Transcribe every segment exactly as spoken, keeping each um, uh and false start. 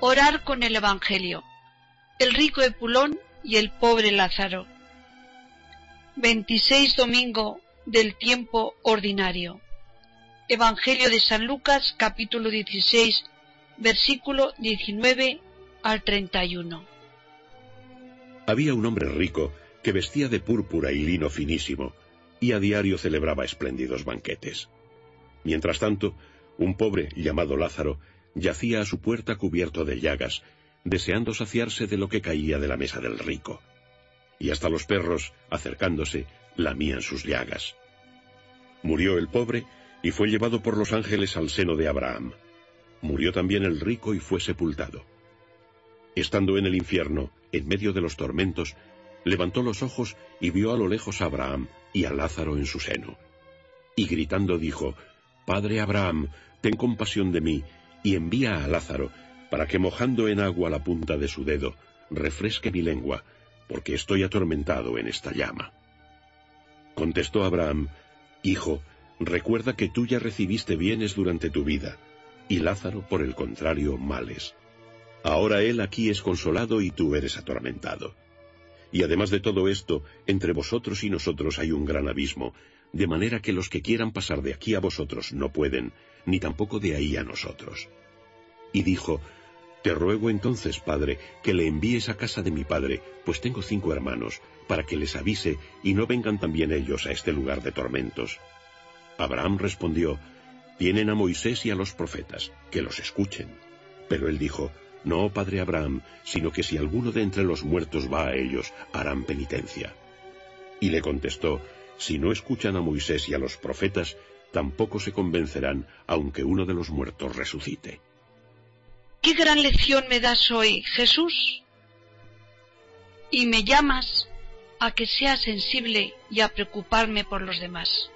Orar con el Evangelio. El rico Epulón y el pobre Lázaro. veintiséis domingo del tiempo ordinario. Evangelio de San Lucas, capítulo dieciséis, versículo diecinueve al treinta y uno. Había un hombre rico que vestía de púrpura y lino finísimo, y a diario celebraba espléndidos banquetes. Mientras tanto, un pobre llamado Lázaro yacía a su puerta cubierto de llagas, deseando saciarse de lo que caía de la mesa del rico. Y hasta los perros, acercándose, lamían sus llagas. Murió el pobre y fue llevado por los ángeles al seno de Abraham. Murió también el rico y fue sepultado. Estando en el infierno, en medio de los tormentos, levantó los ojos y vio a lo lejos a Abraham y a Lázaro en su seno. Y gritando dijo: «Padre Abraham, ten compasión de mí, y envía a Lázaro, para que mojando en agua la punta de su dedo, refresque mi lengua, porque estoy atormentado en esta llama». Contestó Abraham: «Hijo, recuerda que tú ya recibiste bienes durante tu vida, y Lázaro, por el contrario, males. Ahora él aquí es consolado y tú eres atormentado. Y además de todo esto, entre vosotros y nosotros hay un gran abismo, de manera que los que quieran pasar de aquí a vosotros no pueden, ni tampoco de ahí a nosotros». Y dijo: «Te ruego entonces, padre, que le envíes a casa de mi padre, pues tengo cinco hermanos, para que les avise y no vengan también ellos a este lugar de tormentos». Abraham respondió: «Tienen a Moisés y a los profetas, que los escuchen». Pero él dijo: «No, padre Abraham, sino que si alguno de entre los muertos va a ellos, harán penitencia». Y le contestó: «Si no escuchan a Moisés y a los profetas, tampoco se convencerán, aunque uno de los muertos resucite». ¿Qué gran lección me das hoy, Jesús? Y me llamas a que sea sensible y a preocuparme por los demás.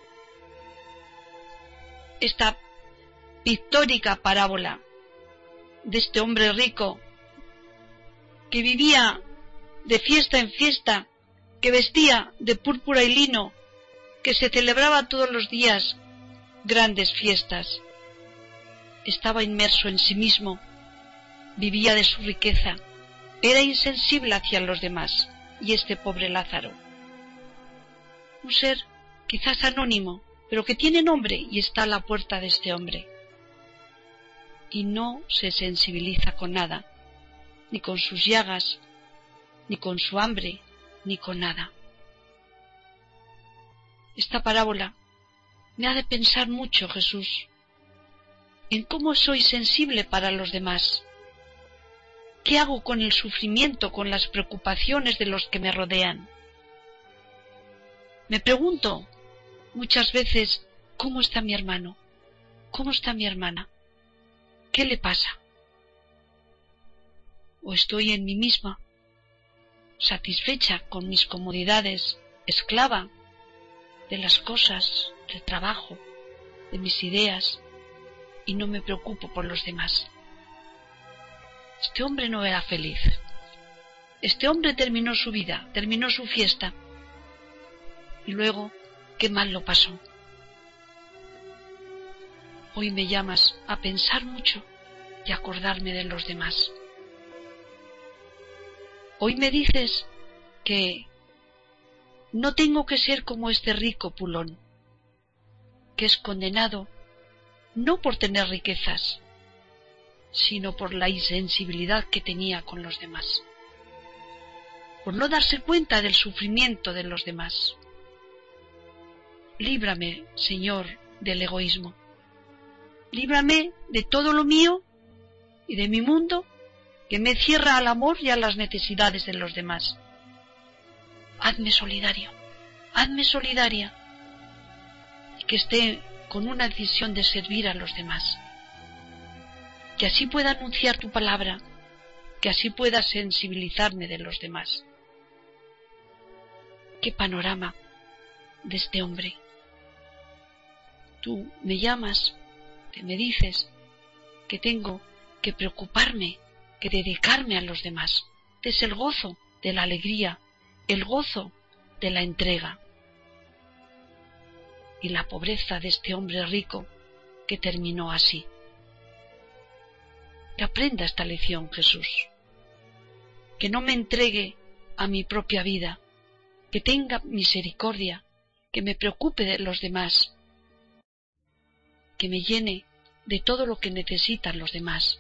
Esta pictórica parábola de este hombre rico que vivía de fiesta en fiesta, que vestía de púrpura y lino, que se celebraba todos los días grandes fiestas. Estaba inmerso en sí mismo, vivía de su riqueza, era insensible hacia los demás. Y este pobre Lázaro, un ser quizás anónimo, pero que tiene nombre y está a la puerta de este hombre, y no se sensibiliza con nada, ni con sus llagas, ni con su hambre, ni con nada. Esta parábola me hace pensar mucho, Jesús, en cómo soy sensible para los demás. ¿Qué hago con el sufrimiento, con las preocupaciones de los que me rodean? Me pregunto muchas veces: ¿cómo está mi hermano? ¿Cómo está mi hermana? ¿Qué le pasa? ¿O estoy en mí misma, satisfecha con mis comodidades, esclava de las cosas, del trabajo, de mis ideas, y no me preocupo por los demás? Este hombre no era feliz. Este hombre terminó su vida, terminó su fiesta, y luego qué mal lo pasó. Hoy me llamas a pensar mucho y a acordarme de los demás. Hoy me dices que no tengo que ser como este rico Pulón, que es condenado no por tener riquezas, sino por la insensibilidad que tenía con los demás, por no darse cuenta del sufrimiento de los demás. Líbrame, Señor, del egoísmo. Líbrame de todo lo mío y de mi mundo que me cierra al amor y a las necesidades de los demás. Hazme solidario, hazme solidaria, y que esté con una decisión de servir a los demás. Que así pueda anunciar tu palabra, que así pueda sensibilizarme de los demás. Qué panorama de este hombre. Tú me llamas, te me dices que tengo que preocuparme, que dedicarme a los demás. Es el gozo de la alegría, el gozo de la entrega. Y la pobreza de este hombre rico que terminó así. que aprenda esta lección, Jesús, que no me entregue a mi propia vida, que tenga misericordia, que me preocupe de los demás, que me llene de todo lo que necesitan los demás,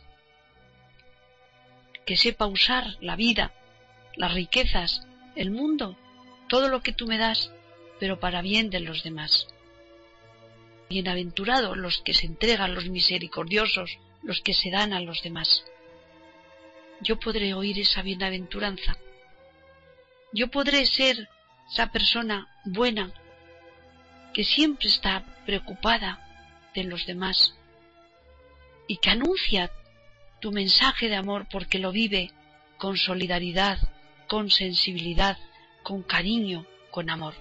que sepa usar la vida, las riquezas, el mundo, todo lo que tú me das, pero para bien de los demás. Bienaventurados los que se entregan, los misericordiosos, los que se dan a los demás. Yo podré oír esa bienaventuranza. Yo podré ser esa persona buena que siempre está preocupada de los demás y que anuncia tu mensaje de amor porque lo vive con solidaridad, con sensibilidad, con cariño, con amor.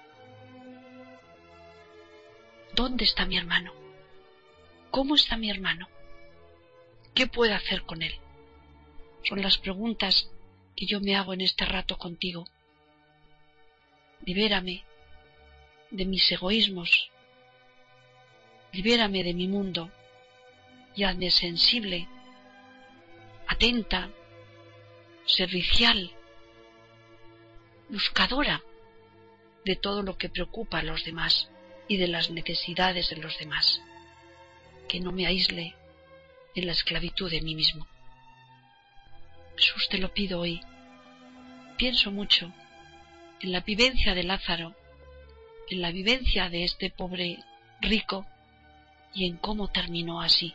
¿Dónde está mi hermano? ¿Cómo está mi hermano? ¿Qué puedo hacer con él? Son las preguntas que yo me hago en este rato contigo. Libérame de mis egoísmos, libérame de mi mundo y hazme sensible, atenta, servicial, buscadora de todo lo que preocupa a los demás y de las necesidades de los demás, que no me aísle en la esclavitud de mí mismo. Jesús, te lo pido hoy. Pienso mucho en la vivencia de Lázaro, en la vivencia de este pobre rico y en cómo terminó así.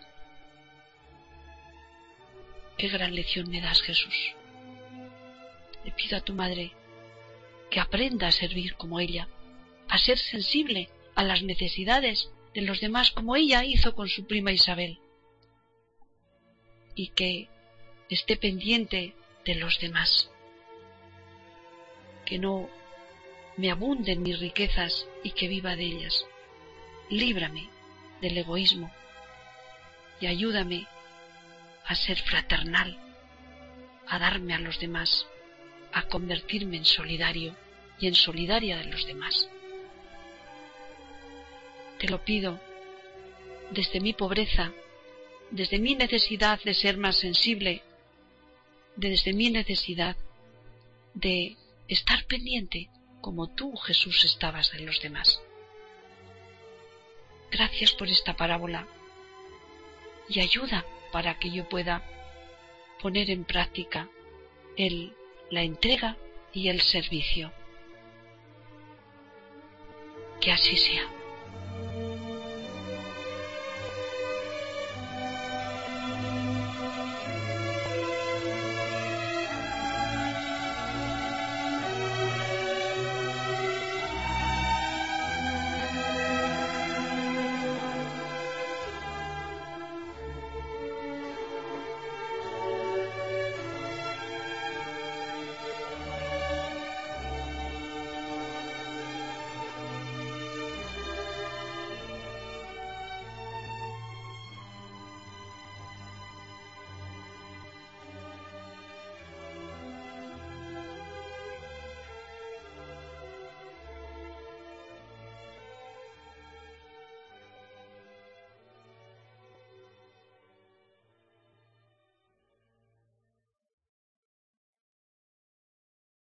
Qué gran lección me das, Jesús. Le pido a tu madre que aprenda a servir como ella, a ser sensible a las necesidades de los demás como ella hizo con su prima Isabel, y que esté pendiente de los demás, que no me abunden mis riquezas y que viva de ellas. Líbrame del egoísmo y ayúdame a ser fraternal, a darme a los demás, a convertirme en solidario y en solidaria de los demás. Te lo pido desde mi pobreza, desde mi necesidad de ser más sensible, desde mi necesidad de estar pendiente como tú, Jesús, estabas de los demás. Gracias por esta parábola y ayuda para que yo pueda poner en práctica el, la entrega y el servicio. Que así sea.